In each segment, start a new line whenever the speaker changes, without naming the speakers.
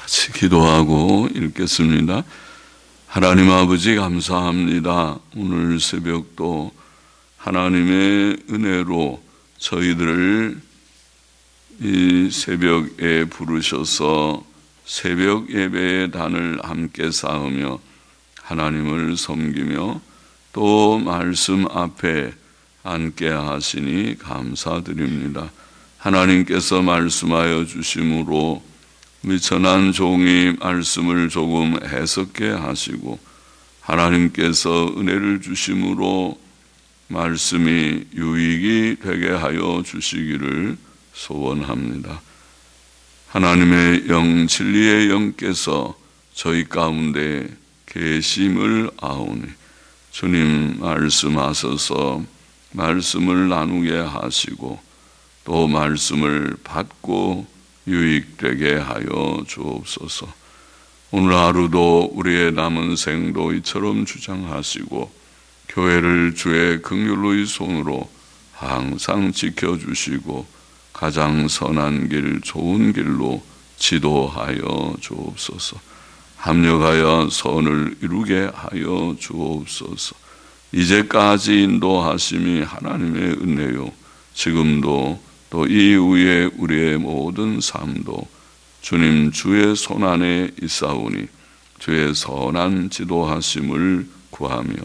같이 기도하고 읽겠습니다. 하나님 아버지 감사합니다. 오늘 새벽도 하나님의 은혜로 저희들을 이 새벽에 부르셔서 새벽 예배의 단을 함께 쌓으며 하나님을 섬기며 또 말씀 앞에 앉게 하시니 감사드립니다. 하나님께서 말씀하여 주심으로 우리 전한 종이 말씀을 조금 해석해 하시고 하나님께서 은혜를 주심으로 말씀이 유익이 되게 하여 주시기를 소원합니다. 하나님의 영 진리의 영께서 저희 가운데 계심을 아오니 주님 말씀하셔서 말씀을 나누게 하시고 또 말씀을 받고 유익되게 하여 주옵소서. 오늘 하루도 우리의 남은 생도 이처럼 주장하시고 교회를 주의 긍휼로의 손으로 항상 지켜주시고 가장 선한 길, 좋은 길로 지도하여 주옵소서. 합력하여 선을 이루게 하여 주옵소서. 이제까지 인도하심이 하나님의 은혜요 지금도 또 이후에 우리의 모든 삶도 주님 주의 손안에 있사오니 주의 선한 지도하심을 구하며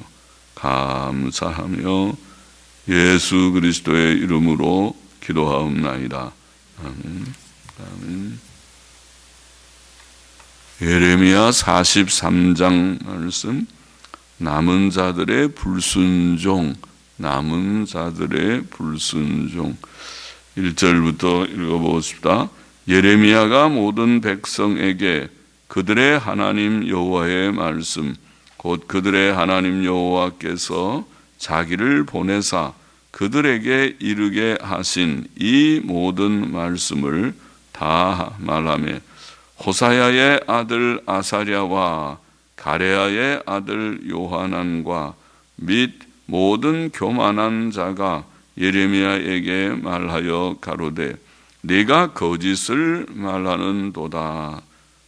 감사하며 예수 그리스도의 이름으로 기도하옵나이다. 아멘. 아멘. 예레미야 43장 말씀, 남은 자들의 불순종, 남은 자들의 불순종. 1절부터 읽어보십시다. 예레미야가 모든 백성에게 그들의 하나님 여호와의 말씀, 곧 그들의 하나님 여호와께서 자기를 보내사 그들에게 이르게 하신 이 모든 말씀을 다 말하며 호사야의 아들 아사랴와 가레야의 아들 요하난과 및 모든 교만한 자가 예레미야에게 말하여 가로되 네가 거짓을 말하는도다.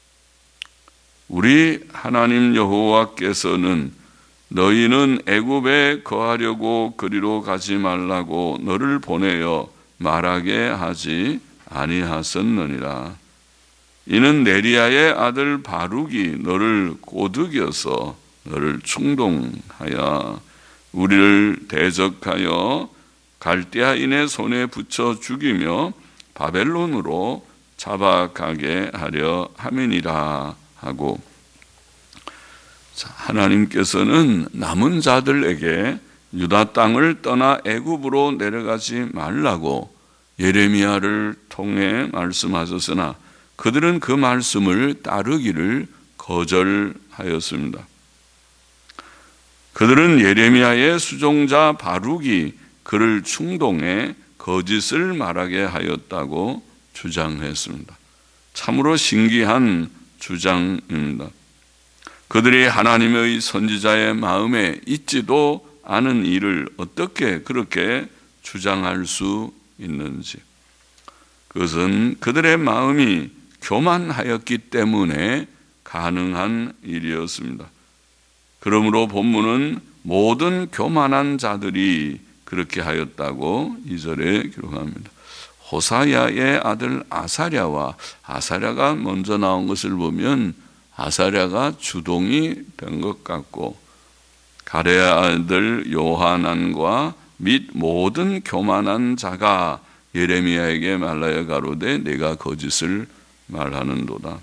우리 하나님 여호와께서는 너희는 애굽에 거하려고 그리로 가지 말라고 너를 보내어 말하게 하지 아니하셨느니라. 이는 네리야의 아들 바룩이 너를 꼬드겨서 너를 충동하여 우리를 대적하여 갈대아인의 손에 붙여 죽이며 바벨론으로 잡아가게 하려 함이니라 하고, 하나님께서는 남은 자들에게 유다 땅을 떠나 애굽으로 내려가지 말라고 예레미야를 통해 말씀하셨으나 그들은 그 말씀을 따르기를 거절하였습니다. 그들은 예레미야의 수종자 바룩이 그를 충동해 거짓을 말하게 하였다고 주장했습니다. 참으로 신기한 주장입니다. 그들이 하나님의 선지자의 마음에 있지도 않은 일을 어떻게 그렇게 주장할 수 있는지, 그것은 그들의 마음이 교만하였기 때문에 가능한 일이었습니다. 그러므로 본문은 모든 교만한 자들이 그렇게 하였다고 2절에 기록합니다. 호사야의 아들 아사랴와, 아사랴가 먼저 나온 것을 보면 아사랴가 주동이 된 것 같고, 가레야 아들 요하난과 및 모든 교만한 자가 예레미야에게 말하여 가로되 내가 거짓을 말하는도다.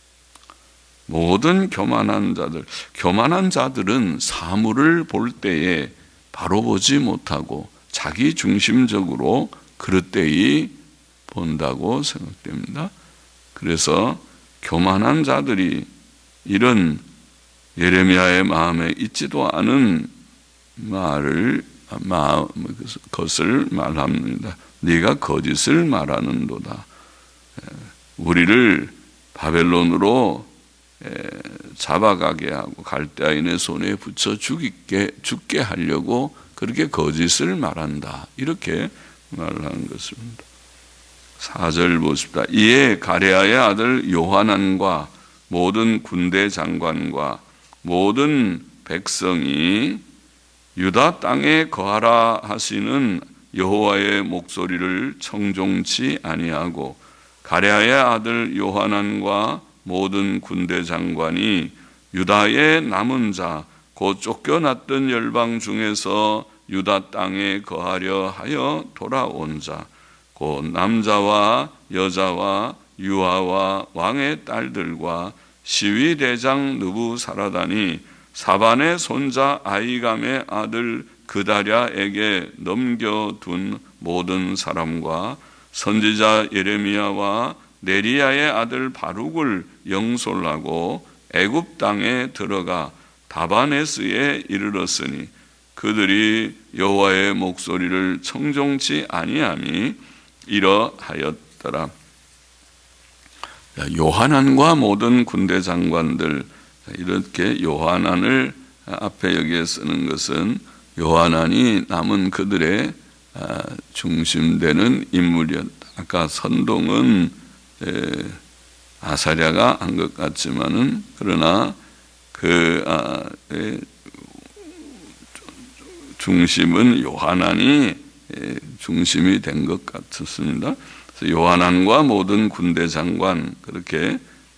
모든 교만한 자들은 사물을 볼 때에 바로 보지 못하고 자기 중심적으로 그릇되이 본다고 생각됩니다. 그래서 교만한 자들이 이런 예레미야의 마음에 있지도 않은 것을 말합니다. 네가 거짓을 말하는도다. 우리를 바벨론으로 잡아가게 하고 갈대아인의 손에 붙여 죽게 하려고 그렇게 거짓을 말한다. 이렇게 말하는 것입니다. 4절 보십시다. 이에 가레야의 아들 요하난과 모든 군대 장관과 모든 백성이 유다 땅에 거하라 하시는 여호와의 목소리를 청종치 아니하고 가랴의 아들 요하난과 모든 군대 장관이 유다의 남은 자 곧 쫓겨났던 열방 중에서 유다 땅에 거하려 하여 돌아온 자 곧 남자와 여자와 유아와 왕의 딸들과 시위대장 느부사라단이 사반의 손자 아히감의 아들 그다랴에게 넘겨둔 모든 사람과 선지자 예레미야와 네리야의 아들 바룩을 영솔하고 애굽 땅에 들어가 다바네스에 이르렀으니 그들이 여호와의 목소리를 청종치 아니함이 이러하였더라. 요하난과 모든 군대 장관들, 이렇게 요하난을 앞에 여기에 쓰는 것은 요하난이 남은 그들의 중심되는 인물이었다. 아까 선동은 아사랴가 한 것 같지만은 그러나 그 중심은 요하난이 중심이 된 것 같습니다. 그래서 요하난과 모든 군대 장관 그렇게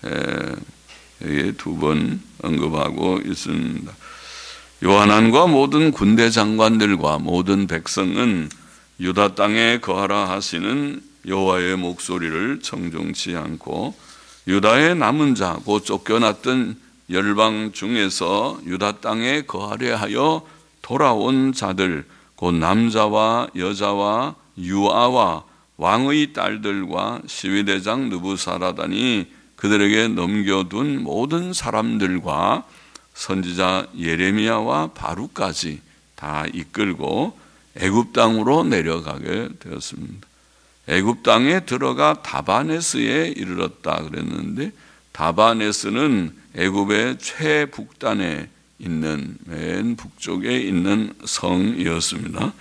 두 번 언급하고 있습니다. 요하난과 모든 군대 장관들과 모든 백성은 유다 땅에 거하라 하시는 여호와의 목소리를 청종치 않고 유다의 남은 자 곧 쫓겨났던 열방 중에서 유다 땅에 거하려 하여 돌아온 자들 곧 남자와 여자와 유아와 왕의 딸들과 시위대장 느부사라단이 그들에게 넘겨둔 모든 사람들과 선지자 예레미야와 바룩까지 다 이끌고 애굽 땅으로 내려가게 되었습니다. 애굽 땅에 들어가 다바네스에 이르렀다 그랬는데 다바네스는 애굽의 최북단에 있는 맨 북쪽에 있는 성이었습니다.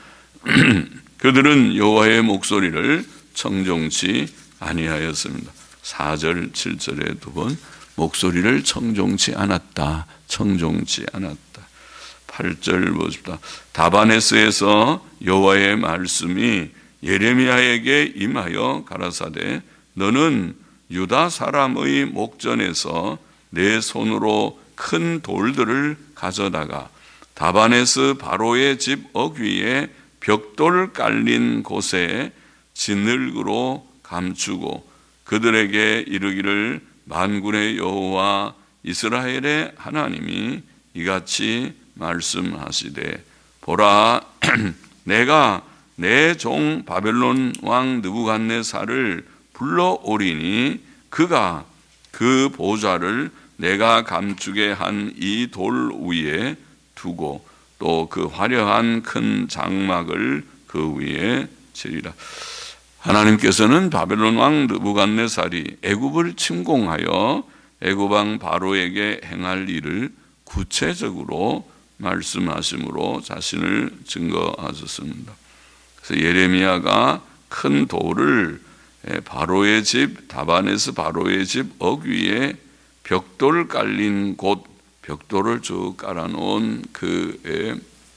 그들은 여호와의 목소리를 청종치 아니하였습니다. 4절 7절에 두 번 목소리를 청종치 않았다. 청종치 않았다. 8절 보십시다. 다바네스에서 여호와의 말씀이 예레미야에게 임하여 가라사대 너는 유다 사람의 목전에서 내 손으로 큰 돌들을 가져다가 다바네스 바로의 집 어귀에 벽돌 깔린 곳에 진흙으로 감추고 그들에게 이르기를 만군의 여호와 이스라엘의 하나님이 이같이 말씀하시되 보라 내가 내 종 바벨론 왕 느부갓네살을 불러오리니 그가 그 보좌를 내가 감추게 한 이 돌 위에 두고 또 그 화려한 큰 장막을 그 위에 치리라. 하나님께서는 바벨론 왕 느부갓네살이 애굽을 침공하여 애굽 왕 바로에게 행할 일을 구체적으로 말씀하심으로 자신을 증거하셨습니다. 그래서 예레미야가 큰 돌을 바로의 집 다바네스 바로의 집 어귀에 벽돌 깔린 곳 벽돌을 쭉 깔아놓은 그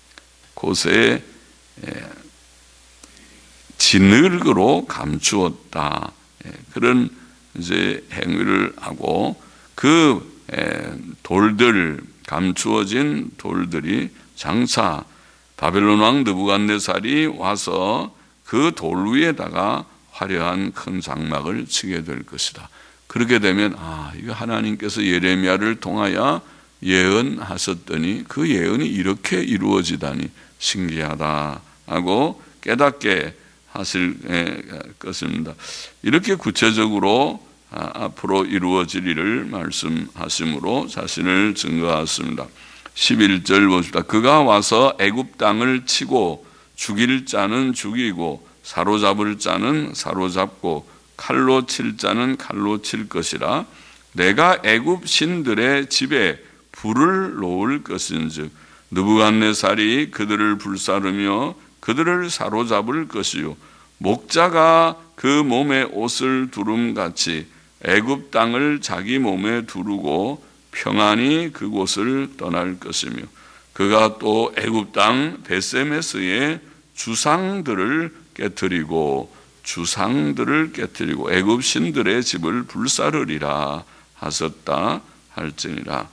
곳에 진흙으로 감추었다. 그런 이제 행위를 하고 그 돌들 감추어진 돌들이 장차 바벨론 왕 느부갓네살이 와서 그 돌 위에다가 화려한 큰 장막을 치게 될 것이다. 그렇게 되면 이거 하나님께서 예레미야를 통하여 예언하셨더니 그 예언이 이렇게 이루어지다니 신기하다 하고 깨닫게 하실 것입니다. 이렇게 구체적으로 앞으로 이루어질 일을 말씀하심으로 자신을 증거하셨습니다. 11절 보십시다. 그가 와서 애굽 땅을 치고 죽일 자는 죽이고 사로잡을 자는 사로잡고 칼로 칠 자는 칼로 칠 것이라. 내가 애굽 신들의 집에 불을 놓을 것인즉 느부갓네살이 그들을 불사르며 그들을 사로잡을 것이요 목자가 그 몸에 옷을 두름같이 애굽 땅을 자기 몸에 두르고 평안히 그곳을 떠날 것이며 그가 또 애굽 땅 베세메스의 주상들을 깨뜨리고 애굽 신들의 집을 불사르리라 하셨다 할지니라.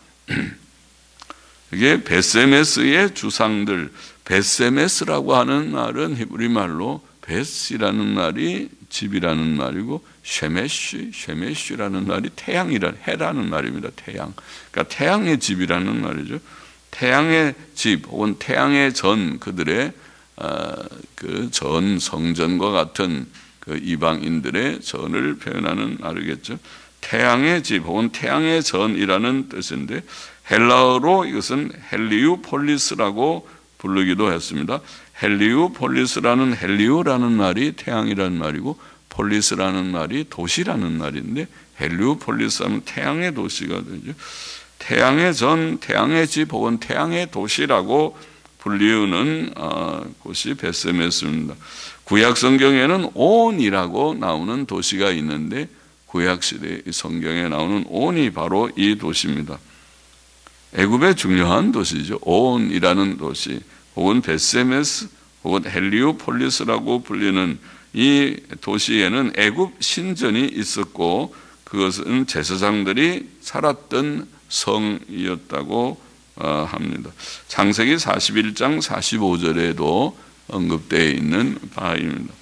이게 베세메스의 주상들, 베세메스라고 하는 말은 히브리 말로 베스라는 말이 집이라는 말이고 쉐메쉬라는 말이 해라는 말입니다. 태양. 그러니까 태양의 집이라는 말이죠. 태양의 집 혹은 태양의 전, 그들의 그 전 성전과 같은 그 이방인들의 전을 표현하는 말이겠죠. 태양의 집 혹은 태양의 전이라는 뜻인데 헬라어로 이것은 헬리우폴리스라고 부르기도 했습니다. 헬리우폴리스라는 헬리우라는 말이 태양이라는 말이고 폴리스라는 말이 도시라는 말인데 헬리우폴리스 하면 태양의 도시가 되죠. 태양의 전, 태양의 집 혹은 태양의 도시라고 불리우는 곳이 베세메스입니다. 구약 성경에는 온이라고 나오는 도시가 있는데 구약시대 성경에 나오는 온이 바로 이 도시입니다. 애굽의 중요한 도시죠. 온이라는 도시 혹은 베세메스 혹은 헬리오폴리스라고 불리는 이 도시에는 애굽 신전이 있었고 그것은 제사장들이 살았던 성이었다고 합니다. 창세기 41장 45절에도 언급되어 있는 바입니다.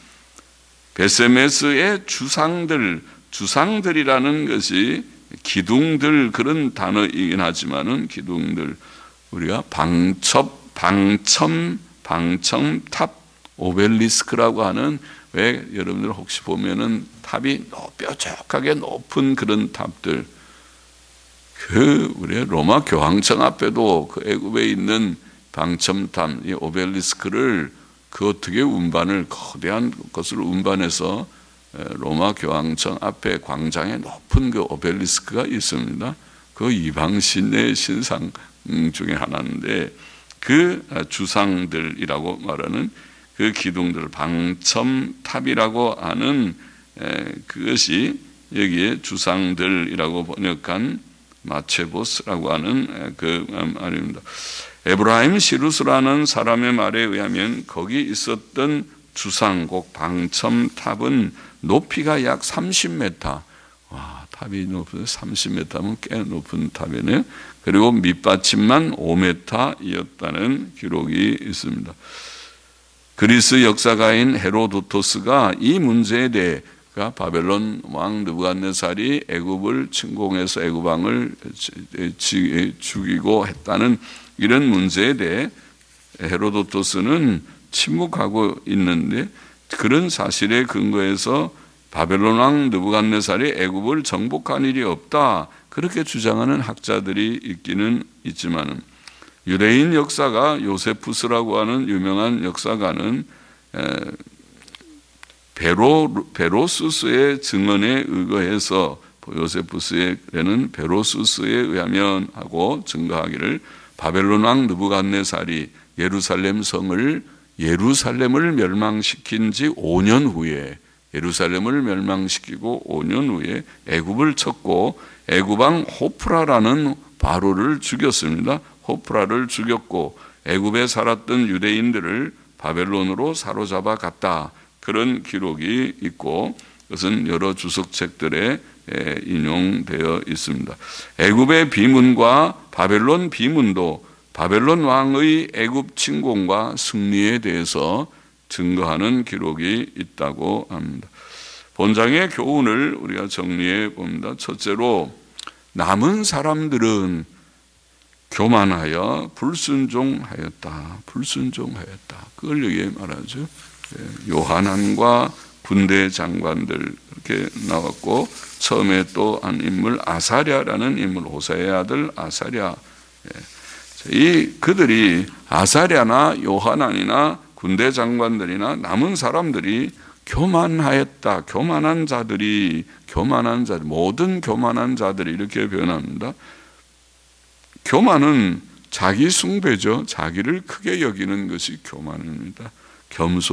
베세메스의 주상들이라는 것이 기둥들 그런 단어이긴 하지만은 기둥들 우리가 방첨탑 오벨리스크라고 하는 왜 여러분들 혹시 보면은 탑이 뾰족하게 높은 그런 탑들 우리 로마 교황청 앞에도 그 애굽에 있는 방첨탑 이 오벨리스크를 어떻게 거대한 것을 운반해서 로마 교황청 앞에 광장에 높은 그 오벨리스크가 있습니다. 그 이방신의 신상 중에 하나인데 그 주상들이라고 말하는 그 기둥들 방첨탑이라고 하는 그것이 여기에 주상들이라고 번역한 마체보스라고 하는 그 말입니다. 에브라임 시루스라는 사람의 말에 의하면 거기 있었던 주상곡 방첨탑은 높이가 약 30m. 와, 탑이 높은 30m면 꽤 높은 탑이네요. 그리고 밑받침만 5m이었다는 기록이 있습니다. 그리스 역사가인 헤로도토스가 이 문제에 대해 바벨론 왕 느부갓네살이 애굽을 침공해서 애굽 왕을 죽이고 했다는 이런 문제에 대해 헤로도토스는 침묵하고 있는데 그런 사실에 근거해서 바벨론 왕 느부갓네살이 애굽을 정복한 일이 없다 그렇게 주장하는 학자들이 있기는 있지만은 유대인 역사가 요세푸스라고 하는 유명한 역사가는 베로수스의 증언에 의거해서 요세푸스에는 베로수스에 의하면 하고 증거하기를 바벨론 왕 느부갓네살이 예루살렘을 멸망시킨 지 5년 후에 예루살렘을 멸망시키고 5년 후에 애굽을 쳤고 애굽 왕 호프라라는 바로를 죽였습니다. 호프라를 죽였고 애굽에 살았던 유대인들을 바벨론으로 사로잡아 갔다. 그런 기록이 있고 그것은 여러 주석책들에 인용되어 있습니다. 애굽의 비문과 바벨론 비문도 바벨론 왕의 애굽 침공과 승리에 대해서 증거하는 기록이 있다고 합니다. 본장의 교훈을 우리가 정리해 봅니다. 첫째로 남은 사람들은 교만하여 불순종하였다. 그걸 여기에 말하죠. 요하난과 군대 장관들 이렇게 나왔고 처음에 또 한 인물 아사랴라는 인물 호세의 아들 아사랴 그들이 아사랴나 요하난이나 군대 장관들이나 남은 사람들이 교만하였다. 교만한 자들 모든 교만한 자들이 이렇게 표현합니다. 교만은 자기 숭배죠. 자기를 크게 여기는 것이 교만입니다.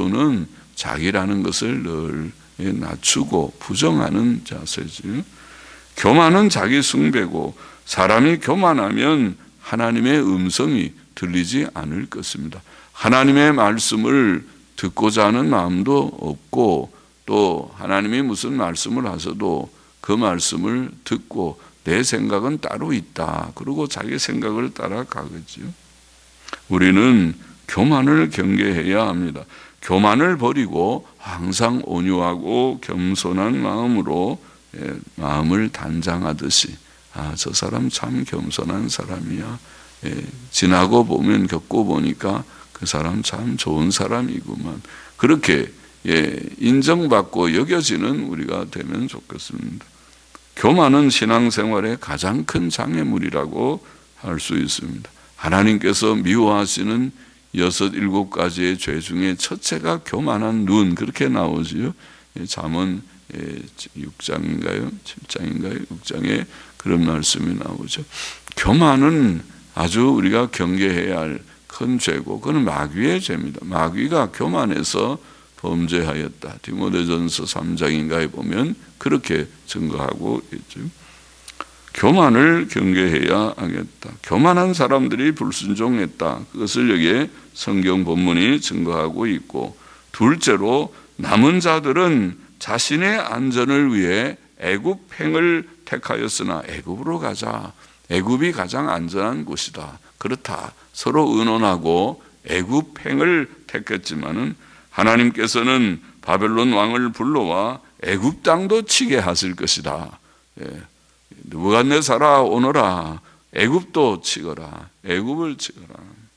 겸손은 자기라는 것을 늘 낮추고 부정하는 자세죠. 교만은 자기 숭배고 사람이 교만하면 하나님의 음성이 들리지 않을 것입니다. 하나님의 말씀을 듣고자 하는 마음도 없고 또 하나님이 무슨 말씀을 하셔도 그 말씀을 듣고 내 생각은 따로 있다. 그리고 자기 생각을 따라가겠지요. 우리는 교만을 경계해야 합니다. 교만을 버리고 항상 온유하고 겸손한 마음으로 마음을 단장하듯이 저 사람 참 겸손한 사람이야. 지나고 보면 겪고 보니까 그 사람 참 좋은 사람이구만. 그렇게 인정받고 여겨지는 우리가 되면 좋겠습니다. 교만은 신앙생활의 가장 큰 장애물이라고 할 수 있습니다. 하나님께서 미워하시는 6, 7가지의 죄 중에 첫째가 교만한 눈, 그렇게 나오지요. 잠언 6장인가요? 7장인가요? 6장에 그런 말씀이 나오죠. 교만은 아주 우리가 경계해야 할 큰 죄고 그건 마귀의 죄입니다. 마귀가 교만해서 범죄하였다. 디모데전서 3장인가에 보면 그렇게 증거하고 있죠. 교만을 경계해야 하겠다. 교만한 사람들이 불순종했다. 그것을 여기에 성경 본문이 증거하고 있고, 둘째로 남은 자들은 자신의 안전을 위해 애굽행을 택하였으나 애굽으로 가자. 애굽이 가장 안전한 곳이다. 그렇다. 서로 의논하고 애굽행을 택했지만은 하나님께서는 바벨론 왕을 불러와 애굽 땅도 치게 하실 것이다. 느부갓네살아 오너라. 애굽도 치거라. 애굽을 치거라.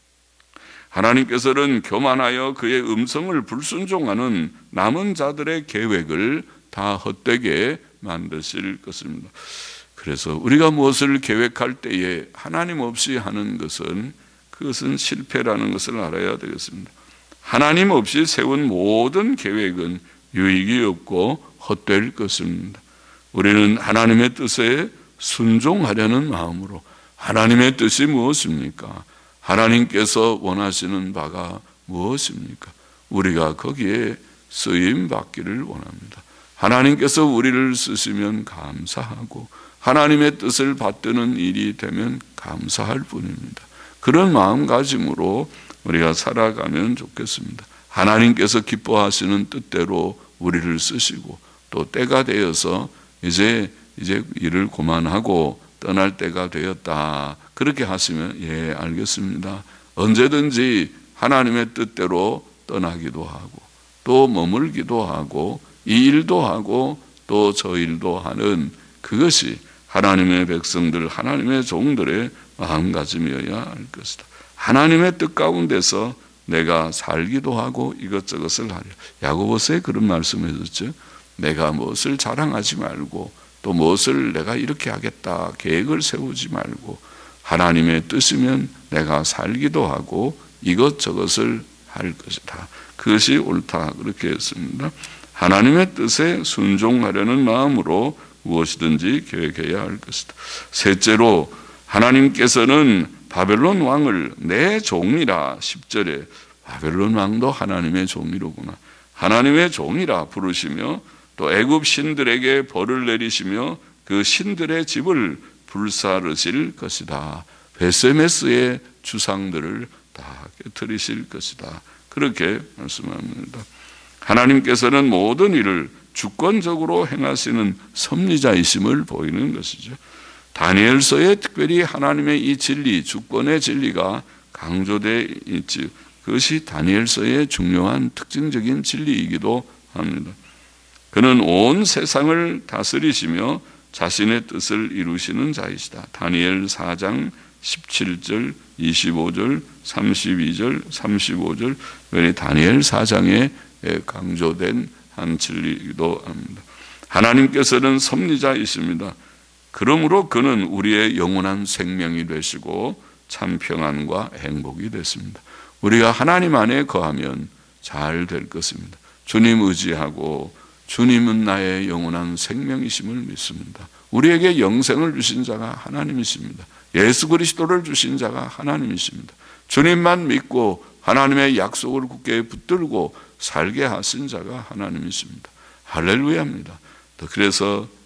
하나님께서는 교만하여 그의 음성을 불순종하는 남은 자들의 계획을 다 헛되게 만드실 것입니다. 그래서 우리가 무엇을 계획할 때에 하나님 없이 하는 것은 그것은 실패라는 것을 알아야 되겠습니다. 하나님 없이 세운 모든 계획은 유익이 없고 헛될 것입니다. 우리는 하나님의 뜻에 순종하려는 마음으로, 하나님의 뜻이 무엇입니까? 하나님께서 원하시는 바가 무엇입니까? 우리가 거기에 쓰임 받기를 원합니다. 하나님께서 우리를 쓰시면 감사하고 하나님의 뜻을 받드는 일이 되면 감사할 뿐입니다. 그런 마음가짐으로 우리가 살아가면 좋겠습니다. 하나님께서 기뻐하시는 뜻대로 우리를 쓰시고 또 때가 되어서 이제 일을 그만하고 떠날 때가 되었다. 그렇게 하시면 예, 알겠습니다. 언제든지 하나님의 뜻대로 떠나기도 하고 또 머물기도 하고 이 일도 하고 또 저 일도 하는 그것이 하나님의 백성들, 하나님의 종들의 마음가짐이어야 할 것이다. 하나님의 뜻 가운데서 내가 살기도 하고 이것저것을 하려. 야고보서에 그런 말씀을 해줬죠. 내가 무엇을 자랑하지 말고 또 무엇을 내가 이렇게 하겠다 계획을 세우지 말고 하나님의 뜻이면 내가 살기도 하고 이것저것을 할 것이다. 그것이 옳다. 그렇게 했습니다. 하나님의 뜻에 순종하려는 마음으로 무엇이든지 계획해야 할 것이다. 셋째로 하나님께서는 바벨론 왕을 내 종이라 10절에 바벨론 왕도 하나님의 종이로구나. 하나님의 종이라 부르시며 또 애굽 신들에게 벌을 내리시며 그 신들의 집을 불사르실 것이다. 베세메스의 주상들을 다 깨뜨리실 것이다. 그렇게 말씀합니다. 하나님께서는 모든 일을 주권적으로 행하시는 섭리자이심을 보이는 것이죠. 다니엘서에 특별히 하나님의 이 진리, 주권의 진리가 강조되어 있지. 그것이 다니엘서의 중요한 특징적인 진리이기도 합니다. 그는 온 세상을 다스리시며 자신의 뜻을 이루시는 자이시다. 다니엘 4장 17절, 25절, 32절, 35절, 왜 다니엘 4장에 강조된 한 진리이기도 합니다. 하나님께서는 섭리자이십니다. 그러므로 그는 우리의 영원한 생명이 되시고 참 평안과 행복이 됐습니다. 우리가 하나님 안에 거하면 잘 될 것입니다. 주님 의지하고 주님은 나의 영원한 생명이심을 믿습니다. 우리에게 영생을 주신 자가 하나님이십니다. 예수 그리스도를 주신 자가 하나님이십니다. 주님만 믿고 하나님의 약속을 굳게 붙들고 살게 하신 자가 하나님이십니다. 할렐루야입니다. 그래서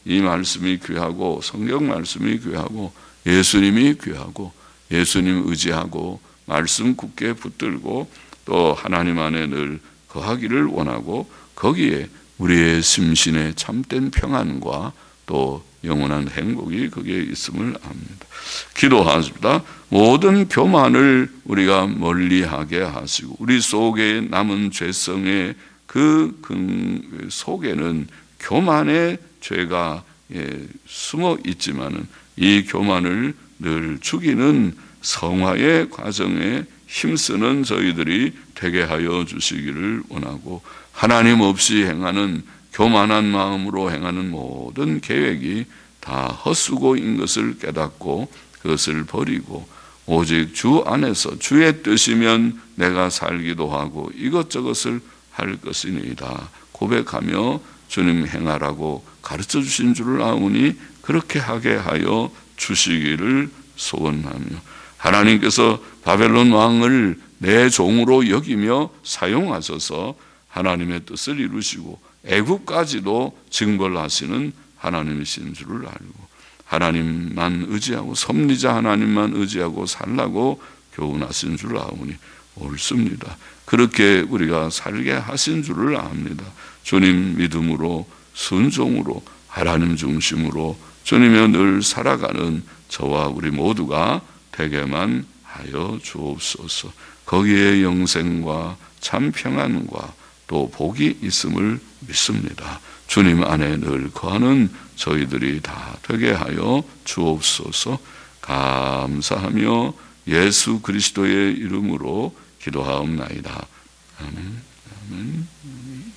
이 말씀이 귀하고 성경 말씀이 귀하고 예수님이 귀하고 예수님 의지하고 말씀 굳게 붙들고 또 하나님 안에 늘 거하기를 원하고 거기에 우리의 심신의 참된 평안과 또 영원한 행복이 거기에 있음을 압니다. 기도하십니다. 모든 교만을 우리가 멀리하게 하시고 우리 속에 남은 죄성의 그 속에는 교만의 죄가 숨어 있지만은 이 교만을 늘 죽이는 성화의 과정에 힘쓰는 저희들이 되게 하여 주시기를 원하고 하나님 없이 행하는 교만한 마음으로 행하는 모든 계획이 다 헛수고인 것을 깨닫고 그것을 버리고 오직 주 안에서 주의 뜻이면 내가 살기도 하고 이것저것을 할 것이니이다 고백하며 주님 행하라고 가르쳐 주신 줄을 아오니 그렇게 하게 하여 주시기를 소원하며 하나님께서 바벨론 왕을 내 종으로 여기며 사용하셔서 하나님의 뜻을 이루시고 애국까지도 징벌하시는 하나님이신 줄을 알고 하나님만 의지하고 섭리자 하나님만 의지하고 살라고 교훈하신 줄을 아오니 옳습니다. 그렇게 우리가 살게 하신 줄을 압니다. 주님 믿음으로 순종으로 하나님 중심으로 주님의 늘 살아가는 저와 우리 모두가 되게만 하여 주옵소서. 거기에 영생과 참 평안과 또 복이 있음을 믿습니다. 주님 안에 늘 거하는 저희들이 다 되게 하여 주옵소서. 감사하며 예수 그리스도의 이름으로 기도하옵나이다. 아멘. 아멘.